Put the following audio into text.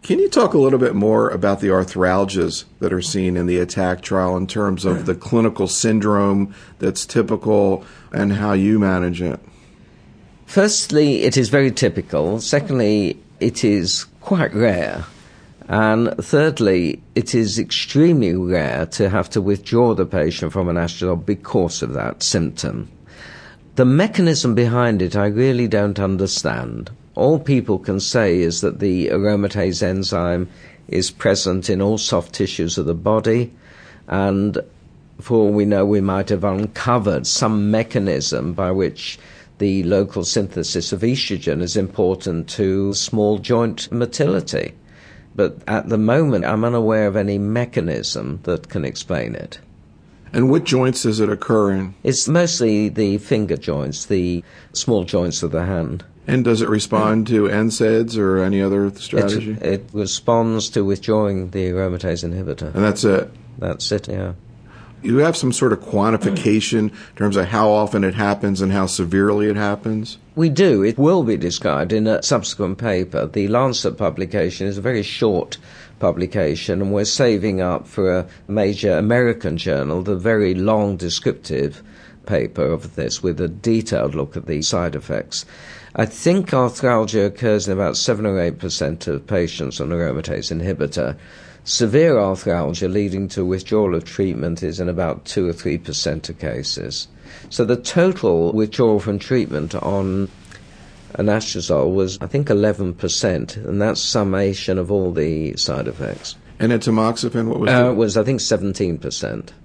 Can you talk a little bit more about the arthralgias that are seen in the ATTACK trial in terms of the clinical syndrome that's typical and how you manage it? Firstly, it is very typical. Secondly, it is quite rare. And thirdly, it is extremely rare to have to withdraw the patient from an anastrozole because of that symptom. The mechanism behind it I really don't understand. All people can say is that the aromatase enzyme is present in all soft tissues of the body, and for all we know, we might have uncovered some mechanism by which the local synthesis of estrogen is important to small joint motility. But at the moment, I'm unaware of any mechanism that can explain it. And what joints does it occur in? It's mostly the finger joints, the small joints of the hand. And does it respond to NSAIDs or any other strategy? It responds to withdrawing the aromatase inhibitor. And that's it? That's it, yeah. You have some sort of quantification in terms of how often it happens and how severely it happens? We do. It will be described in a subsequent paper. The Lancet publication is a very short publication, and we're saving up for a major American journal the very long descriptive paper of this with a detailed look at the side effects. I think arthralgia occurs in about 7 or 8% of patients on aromatase inhibitor. Severe arthralgia leading to withdrawal of treatment is in about 2 or 3% of cases. So the total withdrawal from treatment on anastrozole was, I think, 11%, and that's summation of all the side effects. And at tamoxifen, what was it? It was, I think, 17%.